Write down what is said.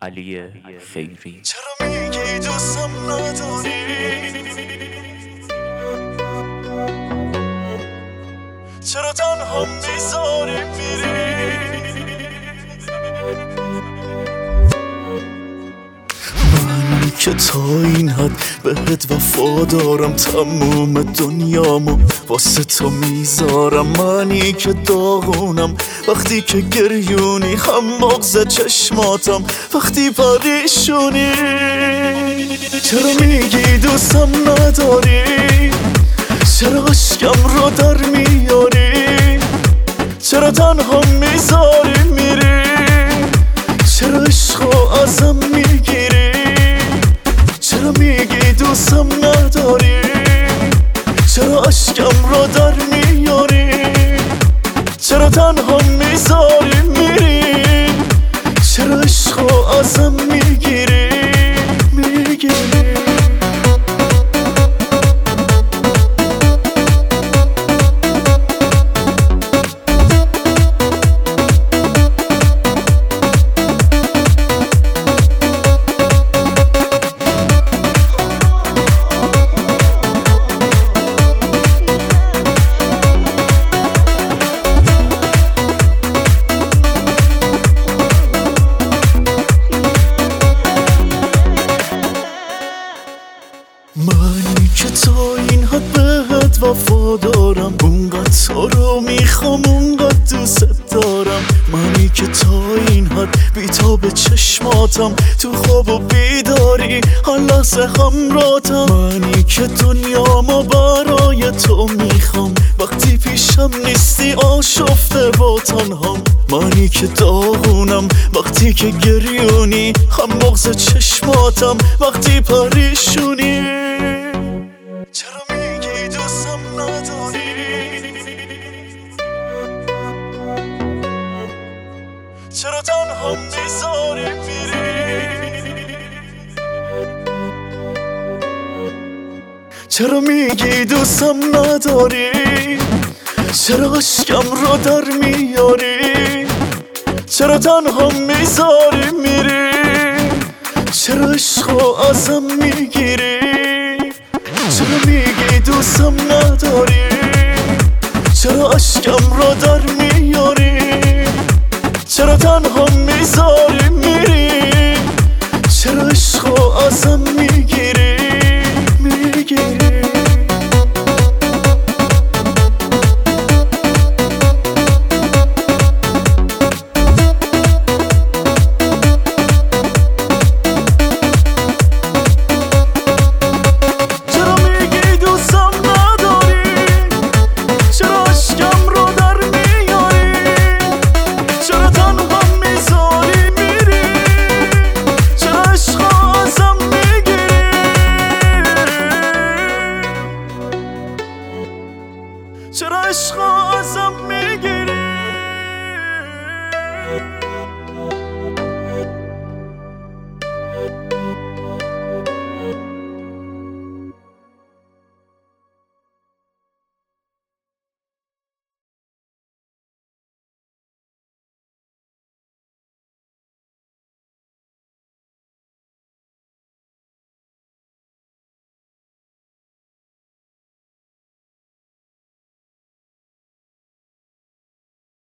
علی خیری. چرا میگی دوستم نداری؟ چرا تنها میذاری میری؟ من که تا این حد بهت وفا دارم، تموم دنیامو واسه تو میذارم. منی که داغونم وقتی که گریونی، هم مغز چشماتم وقتی پریشونی. چرا میگی دوستم نداری؟ چرا عشقم رو در میاری؟ چرا تنها میذاری میری؟ چرا عشقو ازم میگیری؟ چرا میگی دوستم نداری؟ چرا عشقم رو در میاری؟ چرا تنها میذاری میری؟ چرا عشقو ازم میگیری؟ منی که تا این حد بهت وفا دارم، اونقدر تو رو میخوام، اونقدر دوست دارم. منی که تا این حد بیتاب چشماتم، تو خواب و بیداری هر لحظه همراهتم. منی که دنیامو برای تو میخوام، وقتی پیشم نیستی آشفته با تنهام. منی که داغونم وقتی که گریونی، هم مغز چشماتم وقتی پریشونی. چرا میگی دوستم نداری؟ چرا تنها میذاری میری؟ چرا میگی دوستم نداری؟ چرا عشقم رو در میاری؟ چرا تنها میذاری میری؟ چرا عشقو ازم میگیری؟ چرا میگی دوستم نداری؟ چرا عشقم رو در میاری؟ چرا تنها میذاری میری؟ چرا عشقو ازم میگیری؟ چرا عشق ازم میگیری؟